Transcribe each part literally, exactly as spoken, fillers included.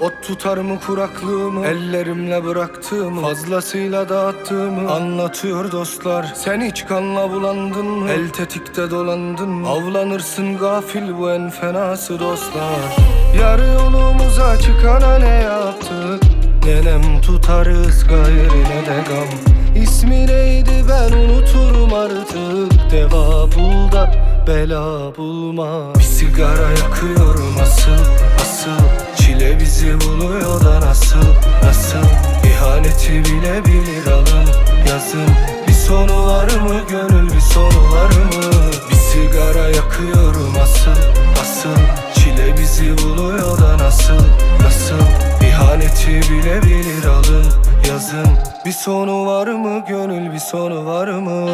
Ot tutar mı kuraklığımı, ellerimle bıraktığımı, fazlasıyla dağıttığımı anlatıyor dostlar. Sen hiç kanla bulandın mı, el tetikte dolandın mı? Avlanırsın gafil, bu en fenası dostlar. Yarı yolumuza çıkana ne yaptık? Nenem tutarız gayrı ne de gam. İsmi neydi ben unuturum artık. Deva bul da bela bulma. Bir sigara yakıyorum asıl asıl. Çile bizi buluyor da nasıl nasıl. İhaneti bile bilir alın yazın. Bir sonu var mı gönül, bir sonu var mı? Bir sigara yakıyorum asıl asıl. Çile bizi buluyor da nasıl nasıl. İhaneti bile bilir alın yazın. Bir sonu var mı gönül, bir sonu var mı?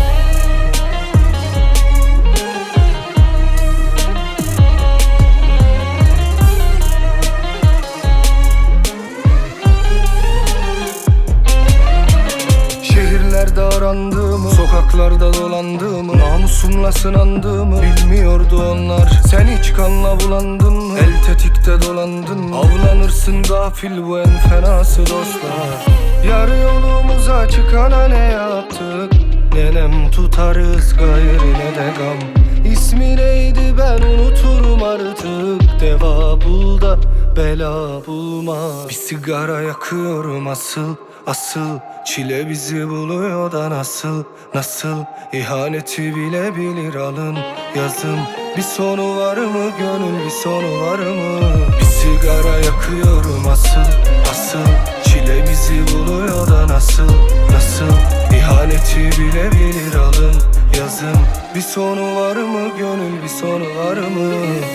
Şehirlerde arandığımı, sokaklarda dolandığımı, namusumla sınandığımı bilmiyordu onlar. Sen hiç kanla bulandın mı, el tetikte dolandın mı? Avlanırsın gafil, bu en fenası dostlar. Yarı yolumuza çıkana ne yaptık? Nenem tutarız gayrı ne de gam. İsmi neydi ben unuturum artık. Deva bul da bela bulma. Bir sigara yakıyorum asıl asıl. Çile bizi buluyor da nasıl nasıl. İhaneti bile bilir alın yazın. Bir sonu var mı gönül, bir sonu var mı? Bir sigara yakıyorum asıl asıl. Çile bizi buluyor da nasıl nasıl. İhaneti bile bilir alın yazın. Bir sonu var mı gönül, bir sonu var mı?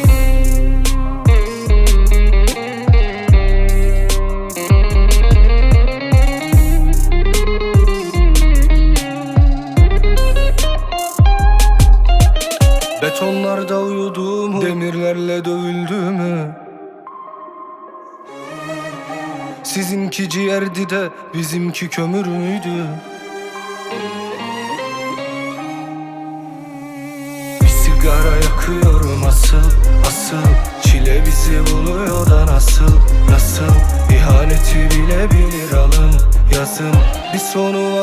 Betonlarda uyuduğumu, demirlerle dövüldüğümü. Sizinki ciğerdi de bizimki kömür müydü? Bir sigara yakıyorum asıl asıl. Çile bizi buluyor da nasıl nasıl. İhaneti bile bilir alın yazın. Bir sonu